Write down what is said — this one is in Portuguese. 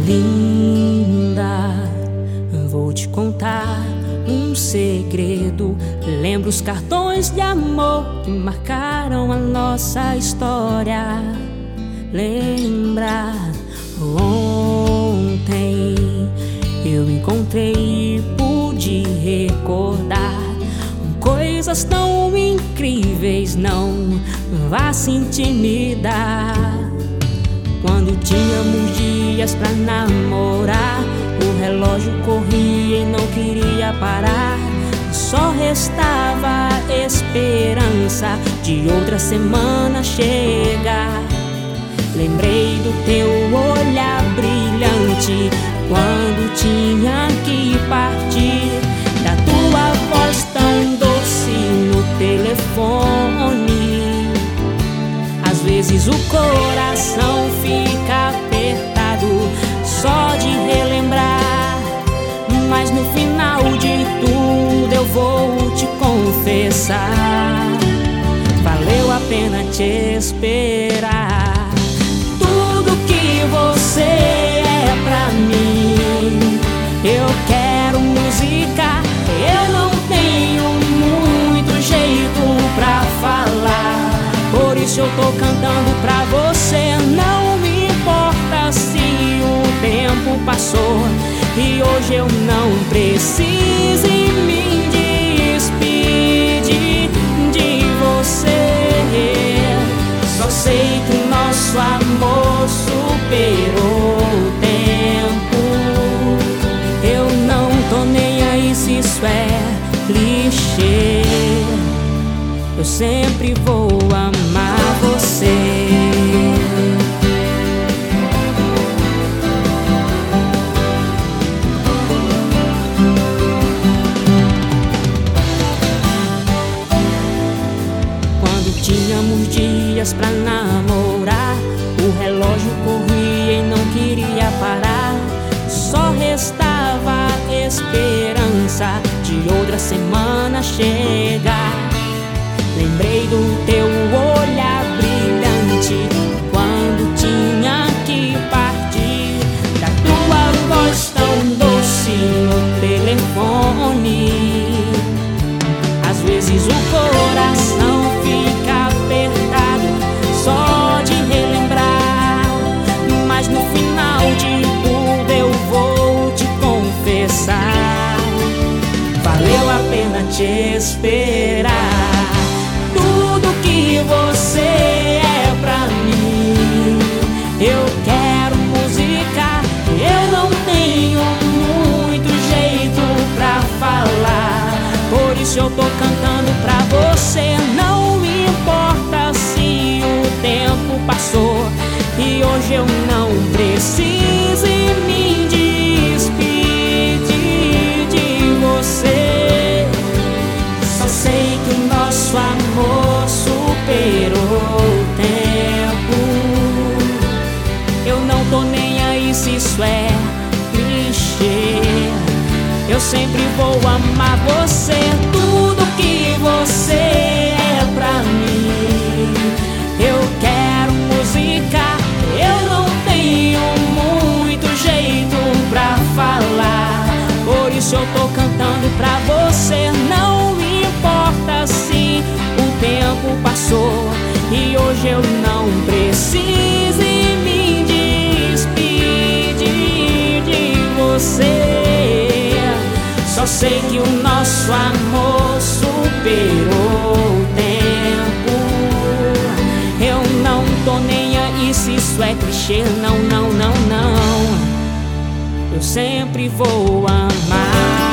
Linda, vou te contar um segredo. Lembro os cartões de amor que marcaram a nossa história. Lembra, ontem eu encontrei e pude recordar coisas tão incríveis. Não vá se intimidar. Quando tínhamos dias pra namorar, o relógio corria e não queria parar. Só restava esperança de outra semana chegar. Lembrei do teu olhar brilhante quando tinha que partir, da tua voz tão doce no telefone. Às vezes o coração fica apertado só de relembrar, mas no final de tudo eu vou te confessar: valeu a pena te esperar. Tudo que você é pra mim, eu quero música. Eu não tenho muito jeito pra falar, por isso eu tô cantando pra você. Não me importa se o tempo passou e hoje eu não preciso me despedir de você. Só sei que o nosso amor superou o tempo. Eu não tô nem aí se isso é clichê, eu sempre vou amar você. Quando tínhamos dias pra namorar, o relógio corria e não queria parar. Só restava esperança de outra semana chegar. Lembrei do teu olhar brilhante quando tinha que partir, da tua voz tão doce no telefone. Às vezes o coração fica apertado só de relembrar, mas no final de tudo eu vou te confessar: valeu a pena te esperar. Tudo que você é pra mim, eu quero música. Eu não tenho muito jeito pra falar, por isso eu tô cantando pra você. Não me importa se o tempo passou e hoje eu não preciso me despedir de você. Só sei que o nosso amor superou o tempo. Eu não tô nem aí se isso é clichê, eu sempre vou amar você. Tudo que você é pra mim, eu quero música. Eu não tenho muito jeito pra falar, por isso eu tô cantando pra você. Não me importa se o tempo passou e hoje eu não preciso me despedir de você. Só sei que o nosso amor superou o tempo. Eu não tô nem aí se isso é clichê. Não, não, não, não, eu sempre vou amar